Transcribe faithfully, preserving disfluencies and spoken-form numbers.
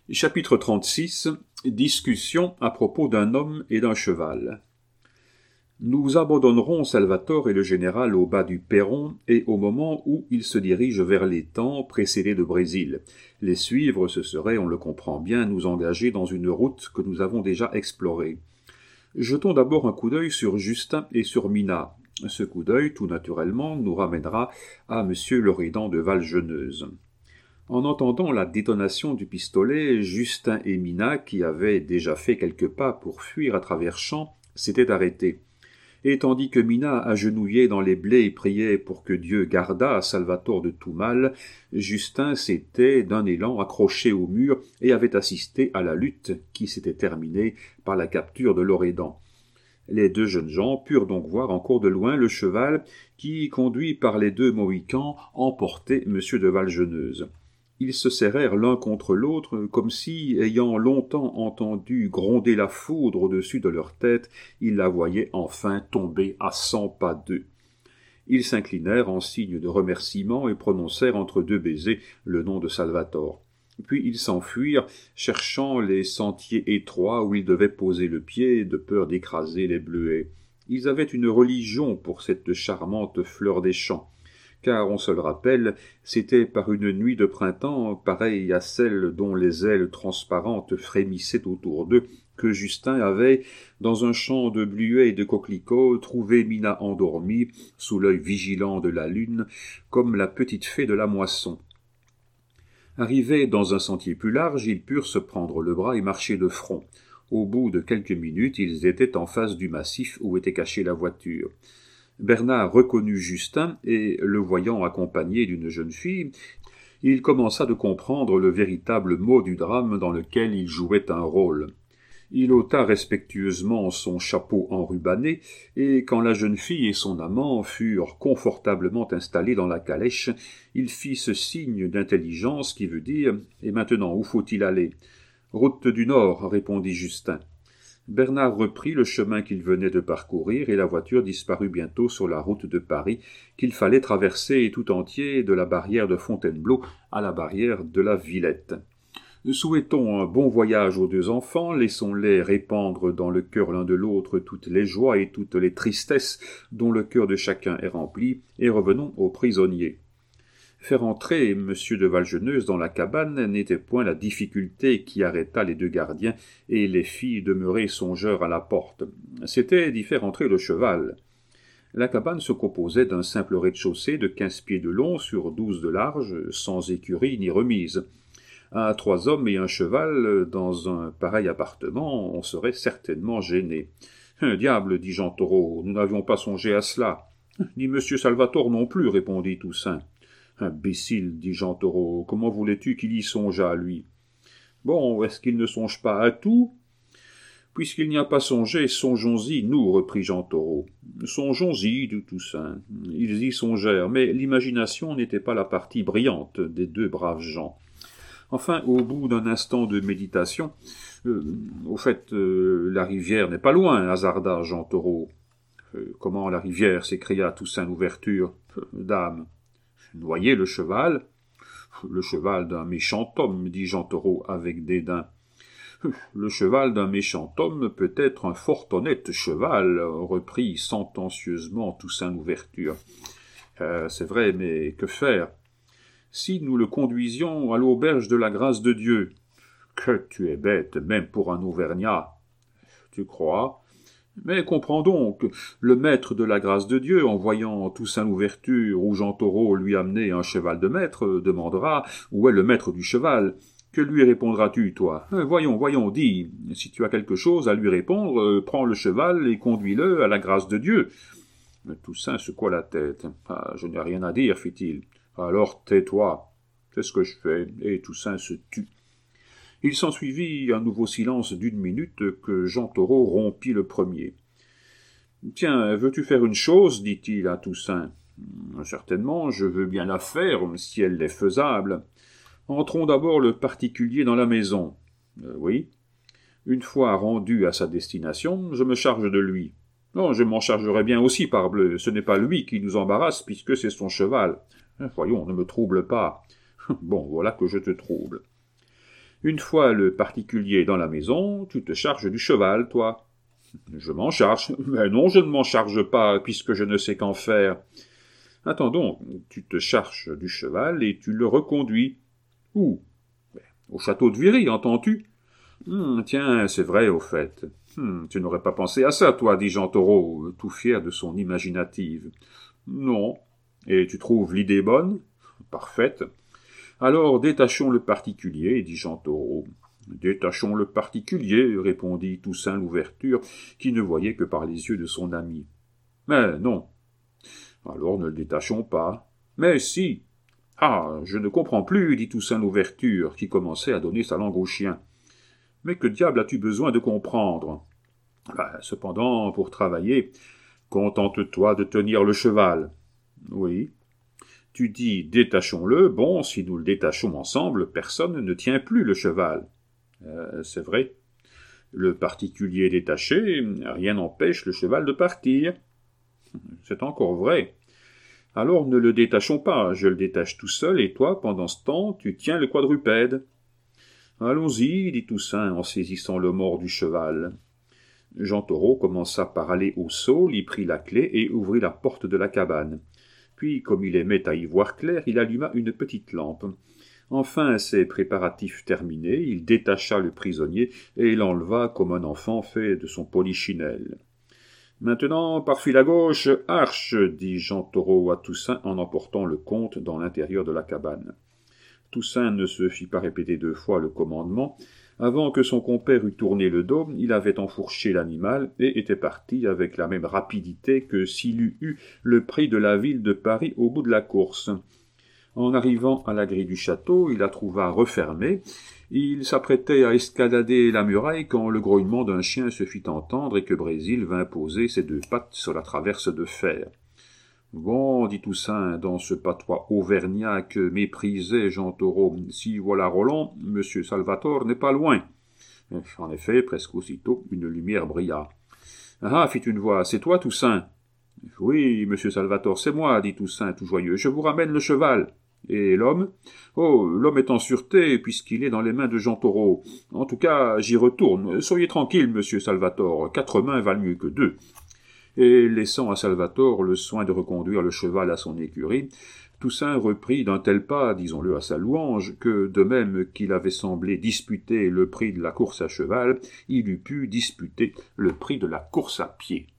Chapitre trente-six. Discussion à propos d'un homme et d'un cheval. Nous abandonnerons Salvatore et le général au bas du perron et au moment où ils se dirigent vers l'étang précédé de Brésil. Les suivre, ce serait, on le comprend bien, nous engager dans une route que nous avons déjà explorée. Jetons d'abord un coup d'œil sur Justin et sur Mina. Ce coup d'œil, tout naturellement, nous ramènera à Monsieur Loredan de Valgeneuse. En entendant la détonation du pistolet, Justin et Mina, qui avaient déjà fait quelques pas pour fuir à travers champs, s'étaient arrêtés. Et tandis que Mina agenouillait dans les blés et priait pour que Dieu gardât Salvatore de tout mal, Justin s'était d'un élan accroché au mur et avait assisté à la lutte qui s'était terminée par la capture de Loredan. Les deux jeunes gens purent donc voir encore de loin le cheval qui, conduit par les deux Mohicans, emportait M. de Valgeneuse. Ils se serrèrent l'un contre l'autre, comme si, ayant longtemps entendu gronder la foudre au-dessus de leur tête, ils la voyaient enfin tomber à cent pas d'eux. Ils s'inclinèrent en signe de remerciement et prononcèrent entre deux baisers le nom de Salvatore. Puis ils s'enfuirent, cherchant les sentiers étroits où ils devaient poser le pied, de peur d'écraser les bleuets. Ils avaient une religion pour cette charmante fleur des champs. Car, on se le rappelle, c'était par une nuit de printemps, pareille à celle dont les ailes transparentes frémissaient autour d'eux, que Justin avait, dans un champ de bluets et de coquelicots, trouvé Mina endormie, sous l'œil vigilant de la lune, comme la petite fée de la moisson. Arrivés dans un sentier plus large, ils purent se prendre le bras et marcher de front. Au bout de quelques minutes, ils étaient en face du massif où était cachée la voiture. Bernard reconnut Justin, et, le voyant accompagné d'une jeune fille, il commença de comprendre le véritable mot du drame dans lequel il jouait un rôle. Il ôta respectueusement son chapeau enrubanné, et quand la jeune fille et son amant furent confortablement installés dans la calèche, il fit ce signe d'intelligence qui veut dire « Et maintenant, où faut-il aller ?»« Route du Nord, » répondit Justin. Bernard reprit le chemin qu'il venait de parcourir et la voiture disparut bientôt sur la route de Paris qu'il fallait traverser tout entier de la barrière de Fontainebleau à la barrière de la Villette. Souhaitons un bon voyage aux deux enfants, laissons-les répandre dans le cœur l'un de l'autre toutes les joies et toutes les tristesses dont le cœur de chacun est rempli, et revenons aux prisonniers. Faire entrer M. de Valgeneuse dans la cabane n'était point la difficulté qui arrêta les deux gardiens et les fit demeurer songeurs à la porte. C'était d'y faire entrer le cheval. La cabane se composait d'un simple rez-de-chaussée de quinze pieds de long sur douze de large, sans écurie ni remise. À trois hommes et un cheval, dans un pareil appartement, on serait certainement gêné. « Diable, dit Jean Taureau, nous n'avions pas songé à cela. »« Ni M. Salvatore non plus, répondit Toussaint. » « Imbécile, dit Jean Taureau, comment voulais-tu qu'il y songeât, lui ? » ?»« Bon, est-ce qu'il ne songe pas à tout ? » ?»« Puisqu'il n'y a pas songé, songeons-y, nous, reprit Jean Taureau. »« Songeons-y, dit Toussaint. » Ils y songèrent, mais l'imagination n'était pas la partie brillante des deux braves gens. Enfin, au bout d'un instant de méditation, euh, au fait, euh, la rivière n'est pas loin, hasarda Jean Taureau. Euh, « Comment la rivière ?» s'écria Toussaint l'ouverture. Euh, « Dame. » « Noyer le cheval ?»« Le cheval d'un méchant homme, dit Jean Taureau avec dédain. »« Le cheval d'un méchant homme peut être un fort honnête cheval, reprit sentencieusement Toussaint l'ouverture. Euh, c'est vrai, mais que faire ? Si nous le conduisions à l'auberge de la grâce de Dieu. »« Que tu es bête, même pour un Auvergnat. »« Tu crois ? » Mais comprends donc, le maître de la grâce de Dieu, en voyant Toussaint l'ouverture où Jean Taureau lui amenait un cheval de maître, demandera où est le maître du cheval. Que lui répondras-tu, toi ? Voyons, voyons, dis, si tu as quelque chose à lui répondre, prends le cheval et conduis-le à la grâce de Dieu. Toussaint secoua la tête. Ah, je n'ai rien à dire, fit-il. Alors tais-toi. C'est ce que je fais. Et Toussaint se tut. Il s'ensuivit un nouveau silence d'une minute que Jean Taureau rompit le premier. « Tiens, veux-tu faire une chose ? » dit-il à Toussaint. « Certainement, je veux bien la faire, si elle est faisable. Entrons d'abord le particulier dans la maison. Euh, »« Oui. »« Une fois rendu à sa destination, je me charge de lui. »« Non, je m'en chargerai bien aussi, parbleu. Ce n'est pas lui qui nous embarrasse, puisque c'est son cheval. Voyons, ne me trouble pas. Bon, voilà que je te trouble. » Une fois le particulier dans la maison, tu te charges du cheval, toi. Je m'en charge. Mais non, je ne m'en charge pas, puisque je ne sais qu'en faire. Attends donc, tu te charges du cheval et tu le reconduis. Où? Au château de Viry, entends-tu? Hum, tiens, c'est vrai, au fait. Hum, tu n'aurais pas pensé à ça, toi, dit Jean Taureau, tout fier de son imaginative. Non. Et tu trouves l'idée bonne? Parfaite. Alors détachons le particulier, dit Jean Taureau. Détachons le particulier, répondit Toussaint Louverture, qui ne voyait que par les yeux de son ami. Mais non. Alors ne le détachons pas. Mais si. Ah, je ne comprends plus, dit Toussaint Louverture, qui commençait à donner sa langue au chien. Mais que diable as-tu besoin de comprendre? Ben, cependant, pour travailler, contente-toi de tenir le cheval. Oui. Tu dis détachons-le, bon, si nous le détachons ensemble, personne ne tient plus le cheval. Euh, c'est vrai. Le particulier détaché, rien n'empêche le cheval de partir. C'est encore vrai. Alors ne le détachons pas, je le détache tout seul, et toi, pendant ce temps, tu tiens le quadrupède. Allons-y, dit Toussaint en saisissant le mors du cheval. Jean Taureau commença par aller au saule, y prit la clé et ouvrit la porte de la cabane. Puis, comme il aimait à y voir clair, il alluma une petite lampe. Enfin, ses préparatifs terminés, il détacha le prisonnier et l'enleva comme un enfant fait de son polichinelle. « Maintenant, par fil à gauche, arche !» dit Jean Taureau à Toussaint en emportant le comte dans l'intérieur de la cabane. Toussaint ne se fit pas répéter deux fois le commandement. Avant que son compère eût tourné le dos, il avait enfourché l'animal et était parti avec la même rapidité que s'il eût eu le prix de la ville de Paris au bout de la course. En arrivant à la grille du château, il la trouva refermée. Il s'apprêtait à escalader la muraille quand le grognement d'un chien se fit entendre et que Brésil vint poser ses deux pattes sur la traverse de fer. « Bon, dit Toussaint, dans ce patois auvergnat que méprisait Jean Taureau, si voilà Roland, monsieur Salvator n'est pas loin. » En effet, presque aussitôt, une lumière brilla. « Ah, fit une voix, c'est toi, Toussaint ?»« Oui, monsieur Salvator, c'est moi, dit Toussaint, tout joyeux, je vous ramène le cheval. »« Et l'homme ?»« Oh, l'homme est en sûreté, puisqu'il est dans les mains de Jean Taureau. En tout cas, j'y retourne. Soyez tranquille, monsieur Salvator, quatre mains valent mieux que deux. » Et laissant à Salvator le soin de reconduire le cheval à son écurie, Toussaint reprit d'un tel pas, disons-le à sa louange, que, de même qu'il avait semblé disputer le prix de la course à cheval, il eût pu disputer le prix de la course à pied.